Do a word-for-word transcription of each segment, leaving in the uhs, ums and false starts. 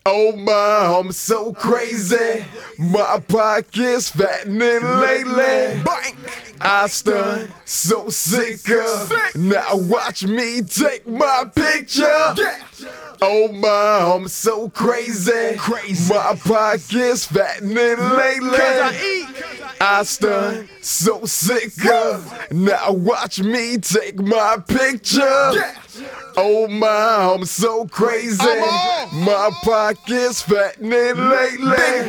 Oh my, I'm so crazy. My pockets fattening lately. I stun so sicker. Now watch me take my picture. Oh my, I'm so crazy. My pockets fattening lately. I stun so sicker. Now watch me take my picture. Oh my, I'm so crazy. My pockets fattening lately.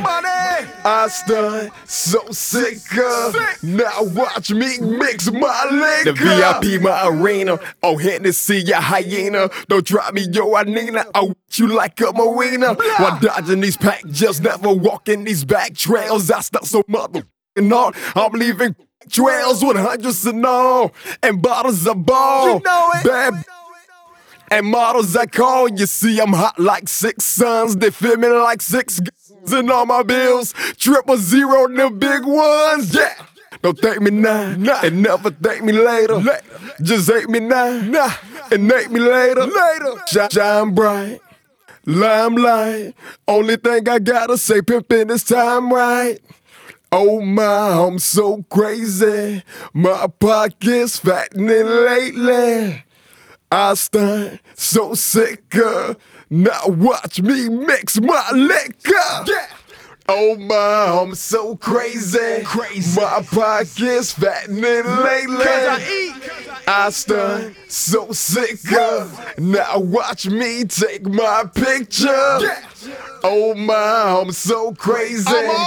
I stun so sicker. Now watch me mix my liquor. The V I P my arena. Oh, Hennessy, ya hyena. Don't drop me, yo, I Nina. I watch you like a marina. While dodging these pack, just never walking these back trails. I stuck so mother on. I'm leaving trails with hundreds and all, and bottles of ball. You know it. Bad and models I call. You see, I'm hot like six suns. They feel me like six guns and all my bills. Triple zero, the big ones. Yeah. Don't thank me now, nah, and never thank me later. later. Just hate me now, nah, and hate me later. Later. Shine, shine bright, limelight. Only thing I gotta say, pimpin' this time right. Oh my, I'm so crazy. My pockets fattening lately. I stun so sicker. Now watch me mix my liquor. Yeah. Oh my, I'm so crazy. Crazy. My pockets fattening lately. I, I stun so sicker. Now watch me take my picture. Yeah. Oh my, I'm so crazy.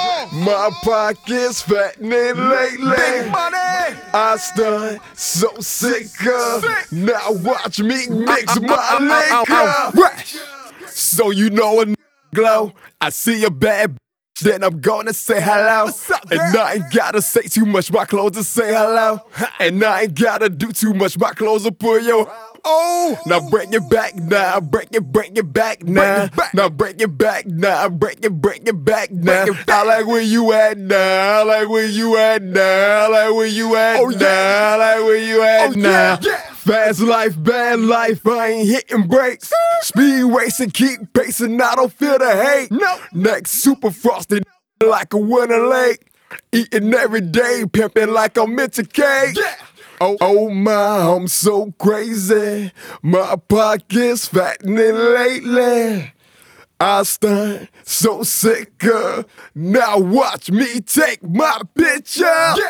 My pockets fattening lately. Big money. I stun so sicker. Sick. Now watch me mix uh, my uh, liquor. Uh, uh, uh, so you know a glow. I see a bad then I'm gonna say hello. Up, and I ain't gotta say too much, my clothes will say hello. And I ain't gotta do too much, my clothes will pull your oh. Now bring it back now, bring it, bring it back now. It back. Now bring it back now, bring it, bring it back now. It back. I like where you at now, I like where you at now, I like where you at oh, now, yeah. I like where you at oh, now. Yeah, yeah. Fast life, bad life, I ain't hitting brakes. Speed racing, keep pacing, I don't feel the hate. No. Next super frosted like a winter lake. Eating every day, pimping like I'm into cake. Yeah. Oh, oh my, I'm so crazy. My pockets fattening lately. I stun so sicker. Now watch me take my picture. Yeah.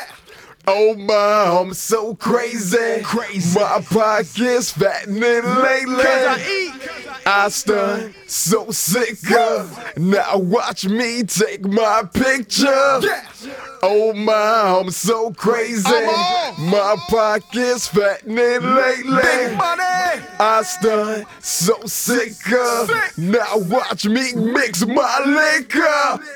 Oh my, I'm so crazy. Crazy. My pockets fattening lately. I, I stun so sicker. Now watch me take my picture. Yeah. Oh my, I'm so crazy. I'm my pockets fattening lately. Big money. I stun so sicker. Sick. Now watch me mix my liquor.